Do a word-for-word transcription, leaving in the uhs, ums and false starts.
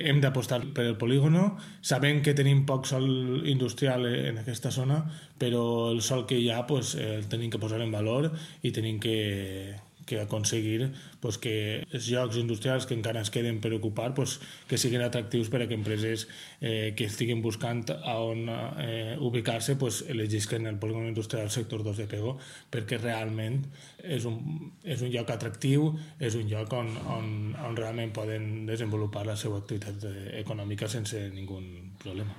hem d'apostar per el polígono, sabem que tenim poc sol industrial en aquesta zona, però el sol que hi ha pues, el tenim que posar en valor i tenim que, que aconseguir pues, que els llocs industrials que encara ens queden per ocupar pues, que siguin atractius per a que empreses eh, que estiguin buscant a on eh, ubicar-se pues, elegisquen el polígon industrial del sector dos de Pego, perquè realment és un, és un lloc atractiu, és un lloc on, on, on realment poden desenvolupar la seva activitat econòmica sense ningú problema.